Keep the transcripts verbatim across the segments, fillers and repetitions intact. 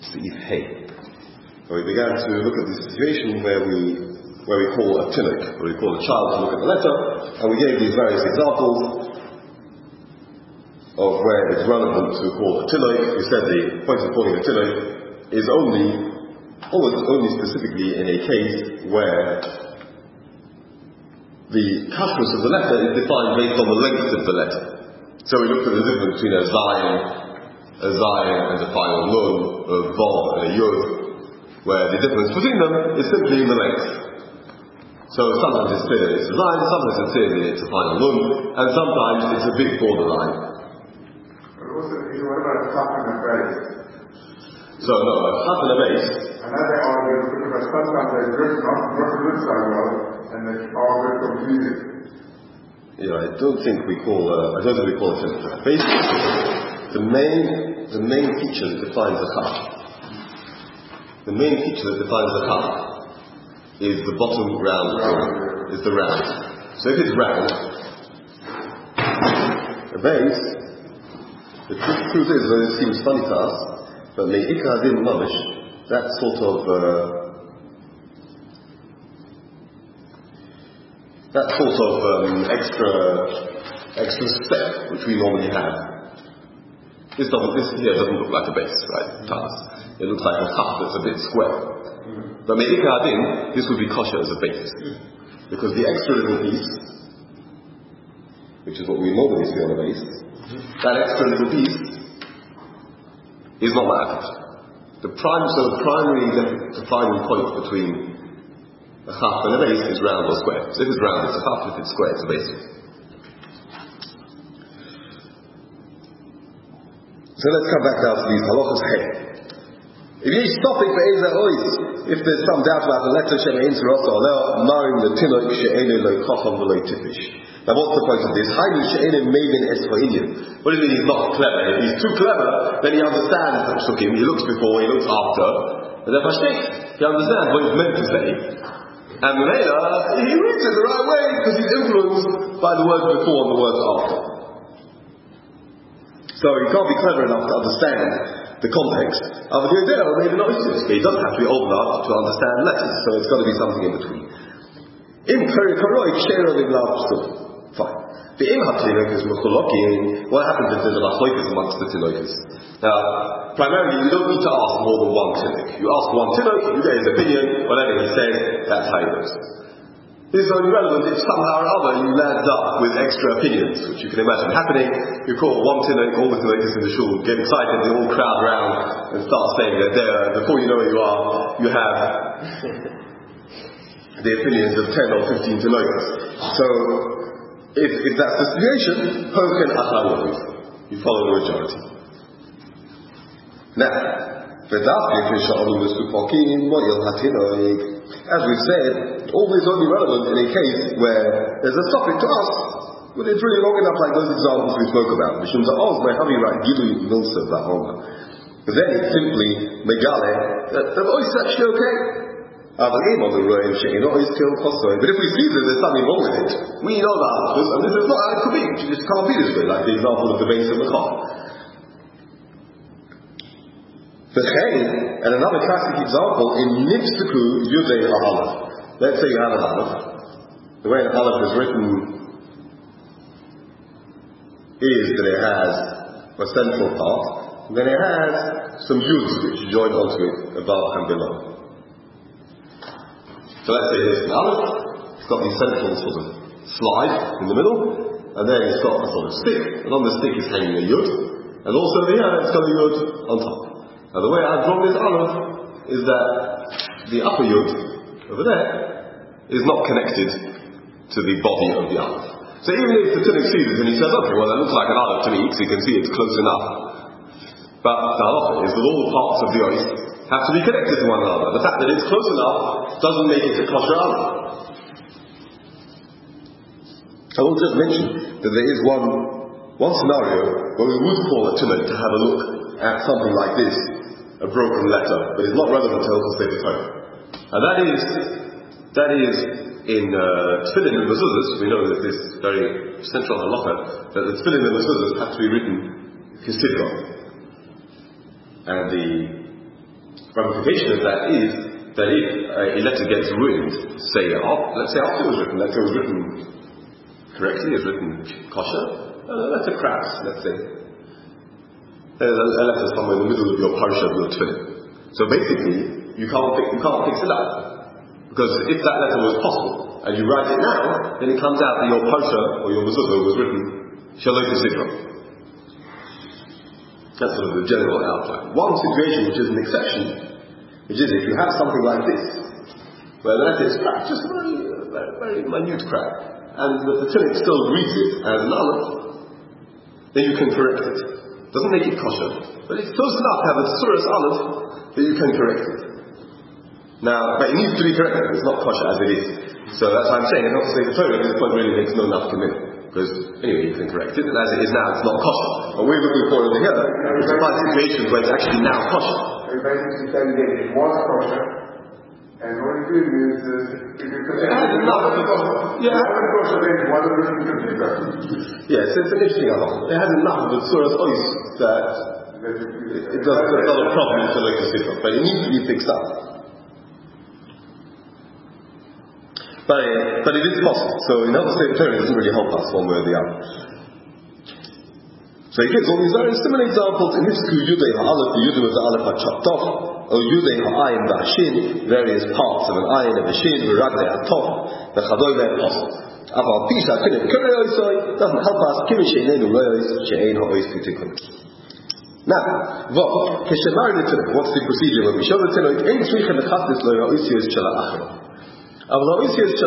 Steve Hay. So we began to look at the situation where we where we call a tinnik, where we call a child to look at the letter, and we gave these various examples of where it's relevant to call a tinnik. We said the point of calling a tinnik is only, always only specifically in a case where the kashrus of the letter is defined based on the length of the letter. So we looked at the difference between a zayin, a zayin and a final nun, a vav and a yud, where the difference between them is simply in the length. So sometimes it's clear that it's a zayin, sometimes it's clear that it's a final nun, and sometimes it's a big borderline. But also, what about a chaf and a base? So no, a chaf and a base. And then they argue because sometimes they're written not written so well, and they are very confusing. Yeah, I don't think we call. Uh, I don't think we call it a basically the main the main feature that defines a chaf. The main feature that defines a chaf is the bottom round corner, is the round. So if it's round, a base, the truth, truth is, though it seems funny to us, but me'ikar din mamish, that sort of uh, that sort of um, extra extra step which we normally have. This doesn't this here doesn't look like a base, right? To us. It looks like a cup that's a bit square. But me'ikar din, this would be kosher as a base. Because the extra little piece, which is what we normally see on a base, that extra little piece is not ma'akif. The prime, so the primary defining point between a chaf and a base is round or square. So if it's round, it's a chaf, if it's square, it's a base. So let's come back now to these halachas. Hey. If you stop it for Eza Ois, if there's some doubt about the letter Shemein Tzurot Oleh, knowing the Tinok She'ene Lo Kochon V'Lo Tifish. Now what's the point of this? Hainu She'ene Mevin Es Ha'inyan. What do you mean he's not clever? If he's too clever, then he understands the Psukim. He looks before, he looks after. And then Pashtik, he understands what he's meant to say. And the later, he reads it the right way because he's influenced by the words before and the words after. So he can't be clever enough to understand the context. But he doesn't have to be old enough to understand letters, so it's got to be something in between. Fine. The im hatinik is mecholokim. What happens if there's a machlokas amongst the tinokas? Now, primarily, you don't need to ask more than one tinik. You ask one tinik, you get his opinion, whatever he says, that's how it goes. This is only relevant if somehow or other you land up with extra opinions, which you can imagine happening. You call one tinnik, all the tinnikas in the shul get excited, they all crowd around and start saying they're there. Before you know where you are, you have the opinions of ten or fifteen tinnikas. So, if, if that's the situation, poken atarot, you follow the majority. Now, as we've said, always only relevant in a case where there's a topic to us, but it's really long enough like those examples we spoke about. Because then it's simply megale that the voice is actually okay. But if we see that there's something wrong with it, we know that, and this is not how it could be. It just can't be this way, like the example of the base of the car. And another classic example in Nifstaku Yudei HaAleph. Let's say you have an Aleph. The way an Aleph is written is that it has a central part, and then it has some Yuds which join onto it above and below. So let's say here's an Aleph. It's got these central sort of slide in the middle, and then it's got a sort of stick, and on the stick is hanging a Yud, and also here it's got a Yud on top. Now the way I've drawn this Aleph is that the upper Yud over there is not connected to the body of the Aleph. So even if the Tinnik sees it and he says, okay, well that looks like an Aleph to me because he can see it's close enough. But the halacha is that all the parts of the ois have to be connected to one another. The fact that it's close enough doesn't make it a kosher Aleph. I will just mention that there is one, one scenario where we would call a Tinnik to have a look at something like this. A broken letter, but it's not relevant to Hilchos Sefer Torah. And that is, that is in uh, Tefillin and Mezuzahs. We know that this very central halacha that the Tefillin and Mezuzahs have to be written Kesidron, and the ramification of that is that if uh, a letter gets ruined, say, uh, let's say after it was written, let's say it was written correctly, it was written kosher, and a letter cracks, let's say. There's a, a letter somewhere in the middle of your parsha of your tefillin. So basically, you can't, fix, you can't fix it up. Because if that letter was possible, and you write it now, then it comes out that your parsha or your mezuzah was written shalom to. That's sort of the general outline. One situation which is an exception, which is if you have something like this, where the letter is cracked, just a very, very, very minute crack, and the, the tunic still reads it as an aleph, then you can correct it. Doesn't make it kosher, but it's close enough to have a tsuras aleph that you can correct it. Now, but it needs to be corrected. It's not kosher as it is. So that's why I'm saying, and not to say the Torah at this point really makes no enough commitment. Because anyway, you can correct it, and as it is now, it's not kosher. What we're looking for over here is to find situations where it's actually now kosher. You're basically saying that it was kosher, and what you do is, uh, if you could say, it has enough of it. Yeah. It wasn't kosher, then it wasn't written computer. Yes, it's an interesting argument. It has enough of the Tzuras Ois that it, it does it's not a problem to look at it, but it needs to be fixed up. But, uh, but it is possible. So in other state of Torah, it doesn't really help us one way or the other. So he gives all these very similar examples in Nitzku Yudei Ha'alef, the Yudei with the Aleph HaChap Tov, or Yudei Ha'ayin Ba'ashin, various parts of an Ayin of a Shin, V'Raglei HaTov, V'Chadoi Ve'Apostle. Aval Pisha Kinim Kurei Oisoi doesn't help us, Kimin She'eneinu Lois, She'ein Ha'ois Kutikun. Now, Vov, Keshemar L'Tinok, what's the procedure when we show the Tinok? Ein Tzricha L'Chastis Lo Ha'oisios Shela Achro. This is this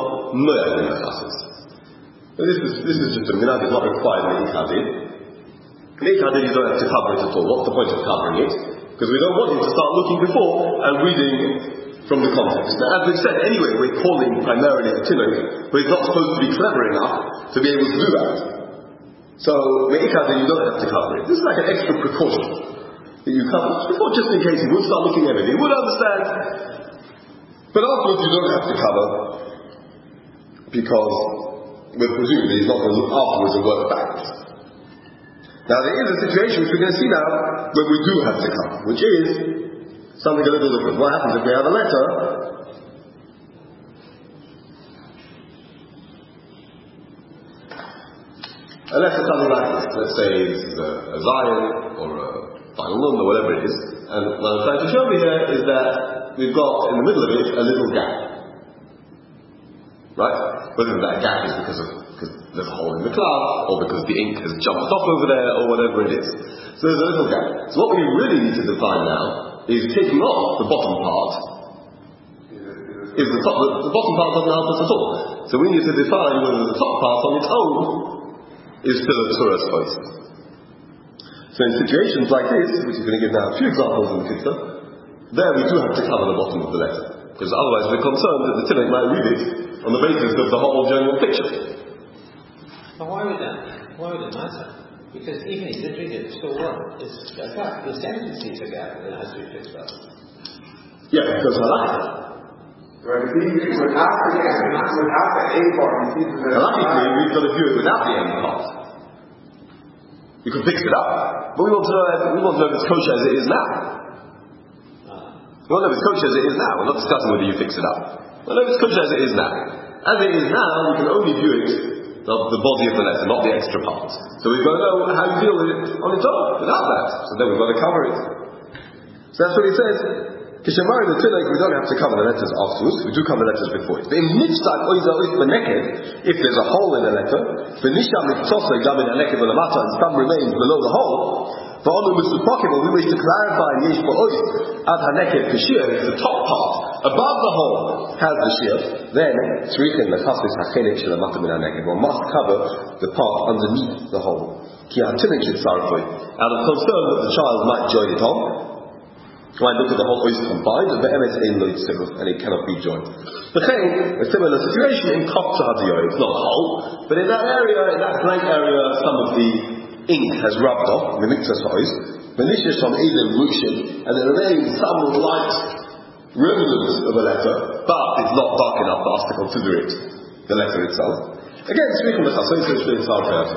is this is just a minhag. It's not required in Ikadin. In Ikadin you don't have to cover it at all. What's the point of covering it? Because we don't want you to start looking before and reading from the context. Now, as we've said, anyway, we're calling primarily a tinok, but it's not supposed to be clever enough to be able to do that. So in Ikadin you don't have to cover it. This is like an extra precaution that you cover before, just in case you would start looking at it. You would understand. But afterwards you don't have to cover, because we're presumably he's not going to look afterwards and work backwards. Now there is a situation which we're going to see now where we do have to cover, which is something a little different. What happens if we have a letter a letter something like this? Let's say this is a, a Zion or a Talmud or whatever it is, and what I'm trying to show you here is that we've got in the middle of it a little gap. Right? Whether that gap is because of because there's a hole in the cloth, or because the ink has jumped off over there, or whatever it is. So there's a little gap. So what we really need to define now is taking off the bottom part. Is the top the, the bottom part doesn't help us at all. So we need to define whether the top part on its own is still a Tzuras Ois. So in situations like this, which is going to give now a few examples in the future, there we do have to cover the bottom of the letter, because otherwise we're concerned that the Tinok might read it on the basis of the whole general picture. But why would that? Why would it matter? Because even if you did read it, it still work. It's a gap. The sentence is a gap that has to be fixed up. Yeah, because halachically. Right, if he without the end, without the A part, he sees that. Halachically, we've got to view it without the end part. You can fix it up, but we want to know if, we want to know if it's kosher as it is now. We want to know if it's kosher as it is now. We're not discussing whether you fix it up. We want to know if it's kosher as it is now. As it is now, we can only view it, the, the body of the letter, not the extra parts. So we've got to know how you deal with it on its own, without that. So then we've got to cover it. So that's what he says. Kishamar in the Tinok, we don't have to cover the letters afterwards. We do cover the letters before it. If there's a hole in the letter, and some remains below the hole, for only with the pocket, we wish to clarify Yesh Ba'ois at Haneket Kashir, the top part above the hole has the shear. Then Tzrichin Lechasis Hachenek Shalamatim in Haneket. One must cover the part underneath the hole. Ki HaTinok Shitzarfoi, out of concern that the child might join it on. So I look at the whole ois combined, and the M S A load and it cannot be joined. But then, a similar situation in Kopcha Hadiyah. It's not a hole, but in that area, in that blank area, some of the ink has rubbed off, the mixer size, Venetius on Eden Rushin, and there remains some light remnants of a letter, but it's not dark enough for us to consider it, the letter itself. Again, speaking of the Chassidus, it's hard to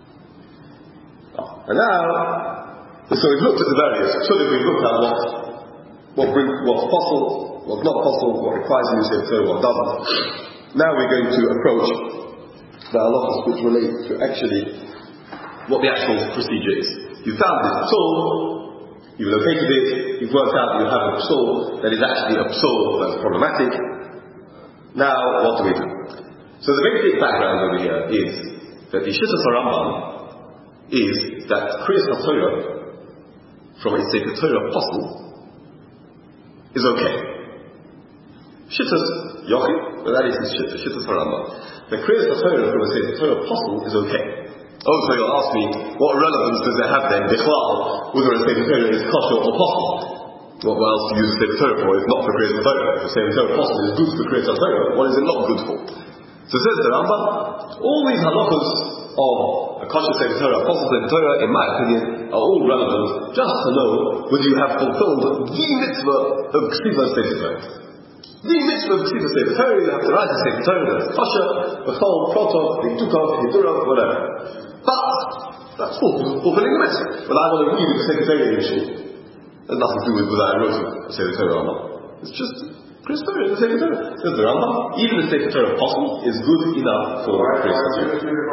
And now, so we've looked at the various, so we've looked at what what brings, what's possible, what's not possible, what requires a new Sefer Torah, what doesn't. Now we're going to approach the halachos which relate to actually what the actual procedure is. You found this psul, you've located it, you've worked out that you have a psul that is actually a psul that's problematic. Now, what do we do? So the basic background over here is that the Shittas HaRambam is that Kriyas HaTorah from a Sefer Torah apostle is okay. Shittas Yochid, but that is his Shittas, Shittas HaRambam. The Kriyas HaTorah from a Sefer Torah apostle is okay. Oh, so you'll ask me, what relevance does it have then, Bichlal, whether a Sefer Torah is kosher or apostle? What else to use a Sefer Torah for if not for Kriyas HaTorah? If a Sefer Torah apostle is good for Kriyas HaTorah, what is it not good for? So says the Rambam, all these halachos of a kosher Sefer Torah, apostle Sefer Torah, in my opinion, are all relevant just to know whether you have fulfilled the mitzvah of Ksiva Sefer Torah. The mitzvah of Ksiva Sefer Torah, you have to write a Sefer Torah that's kosher, b'chol, protov, b'tukov, b'turov, whatever. But that's fulfilling the mitzvah. But I want to read the Sefer Torah initially. It has nothing to do with whether I wrote a Sefer Torah or not. It's just Kriyas Torah, the Sefer Torah. Says the Rambam, even the Sefer Torah apostle is good enough for Kriyas Torah.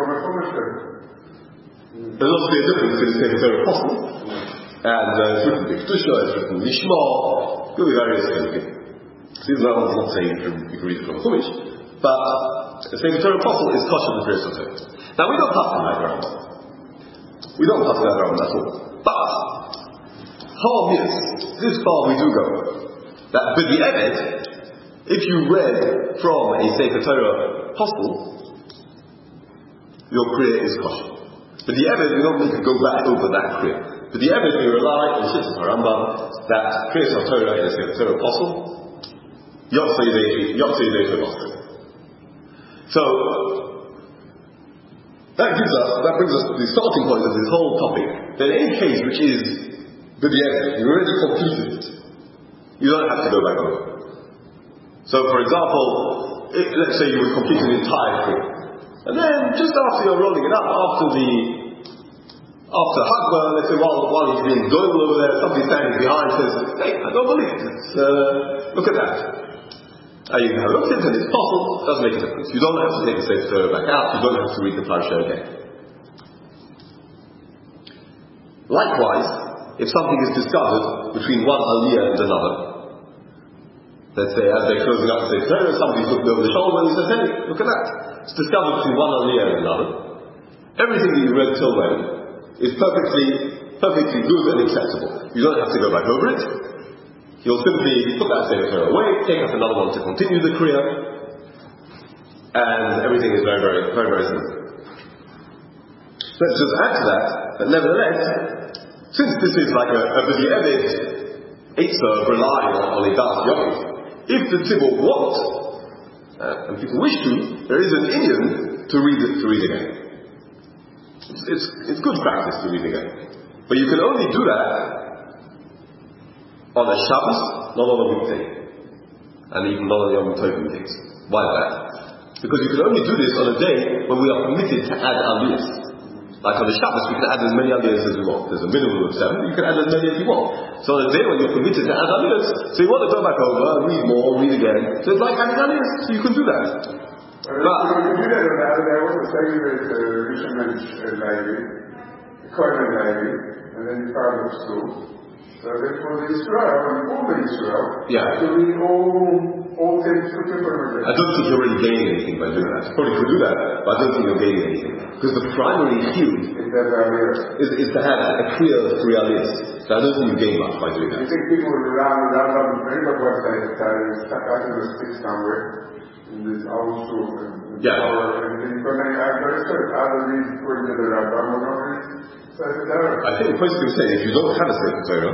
There's also a difference between the Sefer Torah apostle and uh, it's written B'Kedusha, it's written Lishma, could be various kinds of things. See, the Rambam is not saying you can, you can read it from a Chumash, but the Sefer Torah apostle is kosher for Kriyas Torah. Now we don't pass the like Rambam. We don't pass the Rambam at all. But harm is, this far we do go. That with the Eved, if you read from a Sefer Torah apostle, your Kriya is kosher. But the Eved, we don't need to go back over that Kriya. But the Eved, we rely on the Shittas HaRambam that Kriyas HaTorah is a Sefer Torah apostle, Yotzei Yosef Apostle. So that gives us, that brings us to the starting point of this whole topic. That in any case which is with the Eved, you already completed it. You don't have to go back over. So, for example, if, let's say you would complete an entire Kriya, and then just after you're rolling it up, after the after Hakba, let's say while while he's being going over there, somebody standing behind says, "Hey, I don't believe it. Uh, look at that." And you have looked at it, and it's possible. It doesn't make a difference. You don't have to take the Sefer Torah back out. You don't have to read the parasha again. Likewise, if something is discovered between one aliyah and another, let's say as they're closing up the Sefer Torah, somebody's looking over the shoulder and he says, "Hey, look at that." It's discovered between one aliyah and another. Everything that you read till then is perfectly, perfectly good and acceptable. You don't have to go back over it. You'll simply put that Sefer Torah away, take up another one to continue the Kriya, and everything is very, very, very, very simple. Let's just add to that, but nevertheless, since this is like a, a B'di'evet Eitzah relying on, on a Das Yochid, if the Tzibur wants, uh, and people wish to, there is an Indian to read it, to read again. It's, it's, it's good practice to read again. But you can only do that on a Shabbos, not on a weekday. And even not on Yom Tovim days. Why that? Because you can only do this on a day when we are permitted to add aliyahs. Like on the Shabbos, we can add as many aliyahs as we want. There's a minimum of seven, you can add as many as you want. So on a day when you're permitted to add aliyahs, so you want to go back over, read more, read again. So it's like adding aliyahs, so you can do that. But you do that on the other day, I was saying that uh, Rishonim Levi, Kohen Levi, and then you found the school. So that for the Israel, all the Israel, yeah. to read all, all things to different. I don't think you're really gaining anything by doing that. You probably could do that, but I don't think you're gaining anything. Because the primary cue is, is to have a clear three aliyahs. So I don't think you gain much by doing that. You think people around the Rambam, anybody website that is stuck out in the sticks somewhere, in this old school, and yeah. and then you can make either either read according to the Rambam or not read. I think the question is saying, if you don't have a Sefer Torah,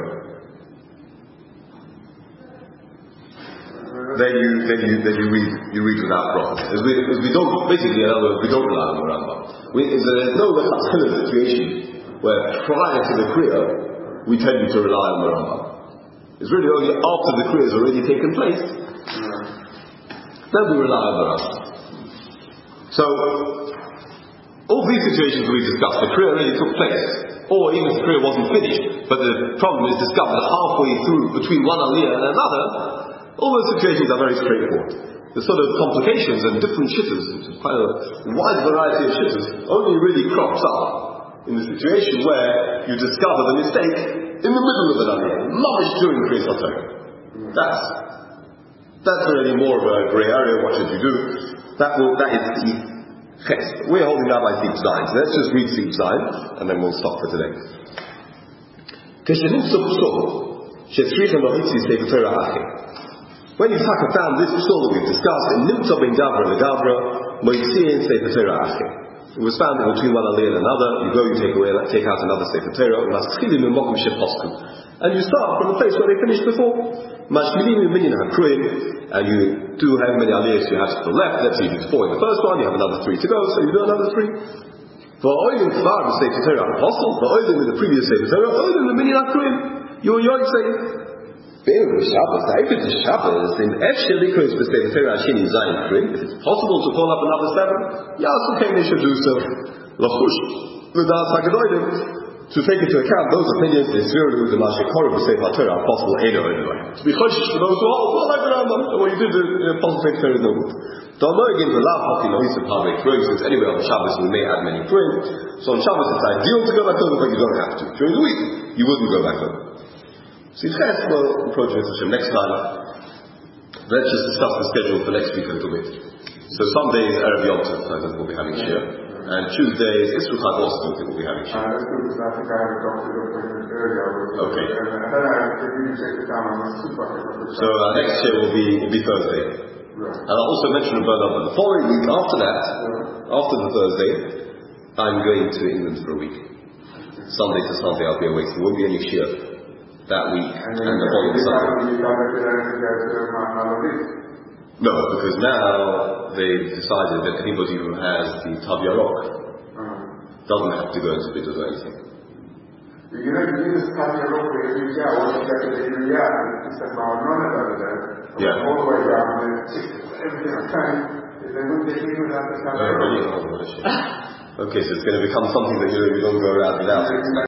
then you then you then you read you read without problem. As we as we don't basically in other words, we don't rely on the Rambam. We, there's no situation where prior to the Kriya we tell you to rely on the Rambam. It's really only after the Kriya has already taken place then we rely on the Rambam. So all these situations we discussed, the Kriya already took place. or even if the prayer wasn't finished, but the problem is discovered halfway through between one aliyah and another, all those situations are very straightforward. The sort of complications and different shittahs, which is quite a wide variety of shittahs, only really crops up in the situation where you discover the mistake in the middle of an aliyah, not during Kriyas HaTorah. That's that's really more of a grey area. What should you do? That will that is the ches. We're holding that by Sif Zayin. So let's just read Sif Zayin and then we'll stop for today. When you talk about this psul that we've discussed in Nimtza ben Gavra and Gavra, Moitziin Sefer Torah Acher. It was found between one aliyah and another. You go, you take away, take out another Sefer Torah, and you start from the place where they finished before. And you do how many aliyahs you have to the left. Let's say you did four in the first one, you have another three to go, so you do another three. For Oilim Kvar the Sefer Torah Apostle, for Oilim in the previous Sefer Torah, Oilim the Minyan HaKruim. You and Yoik say, Be'er Shabbos, if it's Shabbos, then Efshel Likros B'Sefer Torah Shini Zayin Kruim. If it's possible to call up another seven, yes, okay, they should do so. Lachush, L'das HaGadolim. To take into account those opinions, the Svirulu, the Mashikor of the Sefer Torah, Apostle Eino anyway. To be choshish for those who hold, well, like the Rambam, and what you did, the Apostle Sefer Torah is no good. Don't know again, the Lav Hoki Noisa Pavei Kruim, since anyway on Shabbos we may add many Kruim. So on Shabbos it's ideal to go back over, but you don't have to. During the week, you wouldn't go back over. Sifches will approach Mitzvah Hashem next time. Let's just discuss the schedule for next week a little bit. So some days, Erev Yom Tov, I think we'll be having share. And Tuesdays, Isru Chag also don't think we'll be having share. Okay. So uh, next year will be will be Thursday. And I'll also mention about that. The following week after that, after the Thursday, I'm going to England for a week. Sunday to Sunday I'll be away, so there won't be any share that week and, and the following Sunday. No, because now they've decided that anybody who has the Tav Yarok doesn't have to go into Biddur or anything. You know, you use Tav Yarok every year, when you get to the Riyadh, it's about none of that. Yeah. All the way down, and everything I'm trying, they wouldn't take me without the Tav Yarok. Okay, so it's going to become something that you know, you don't go around without it.